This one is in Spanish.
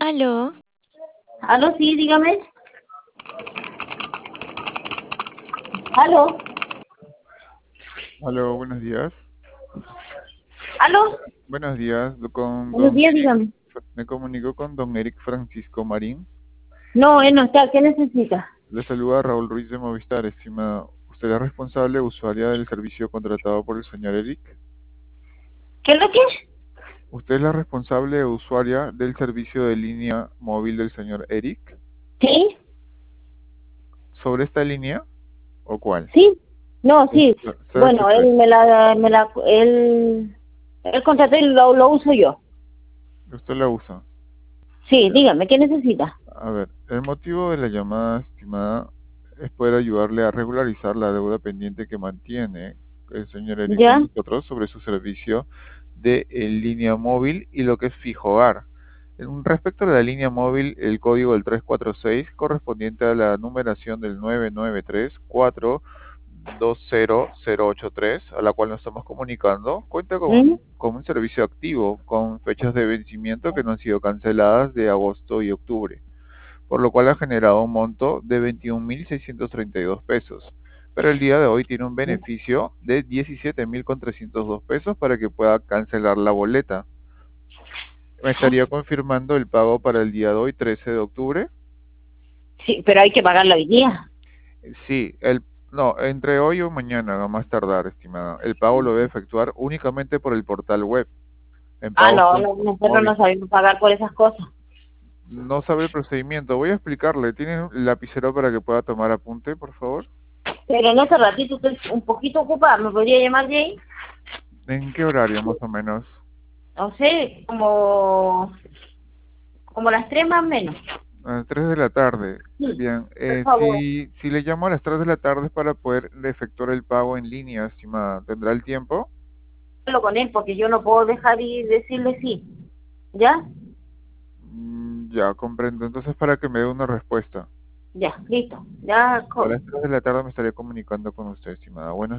Aló, Aló, sí, dígame. Aló, Aló, buenos días. aló. Buenos días, con Buenos días, dígame. me comunico con don Eric Francisco Marín. No, él no está. ¿Qué necesita? Le saluda Raúl Ruiz de Movistar, estimada. ¿Usted es responsable usuaria del servicio contratado por el señor Eric? ¿Qué es lo que es? ¿Usted es la responsable usuaria del servicio de línea móvil del señor Eric? ¿Sí? ¿Sobre esta línea o cuál? ¿Sí? No, sí. Bueno, CHP. él contrató y lo uso yo. ¿Usted la usa? Sí, Ya. dígame, ¿qué necesita? A ver, el motivo de la llamada, estimada, es poder ayudarle a regularizar la deuda pendiente que mantiene el señor Eric con ¿Ya? nosotros sobre su servicio de línea móvil y lo que es fijo hogar. Respecto a la línea móvil, el código del 346 correspondiente a la numeración del 993-420-083, a la cual nos estamos comunicando, cuenta ¿Mm? con un servicio activo con fechas de vencimiento que no han sido canceladas de agosto y octubre, por lo cual ha generado un monto de 21.632 pesos. Pero el día de hoy tiene un beneficio de 17.302 pesos para que pueda cancelar la boleta. Me estaría confirmando el pago para el día de hoy, 13 de octubre. Sí, pero hay que pagarlo hoy día. Sí, no, entre hoy o mañana, a más tardar, estimada. El pago lo debe efectuar únicamente por el portal web, en Ah, pagos no, con no, nosotros no móvil. sabemos pagar por esas cosas. No sabe el procedimiento. Voy a explicarle. ¿Tiene un lapicero para que pueda tomar apunte, por favor? Pero en ese ratito estoy un poquito ocupada. ¿Me podría llamar de ahí? ¿En qué horario, más o menos? No sé, como las 3 más o menos. A las 3 de la tarde. Sí, Bien, por favor. si le llamo a las 3 de la tarde para poder efectuar el pago en línea, estimada, ¿tendrá el tiempo? Hablo con él porque yo no puedo dejar y decirle sí. ¿Ya? Ya, comprendo. Entonces, para que me dé una respuesta. Ya, listo. Ya, A las 3 de la tarde me estaré comunicando con usted, estimada. Buenos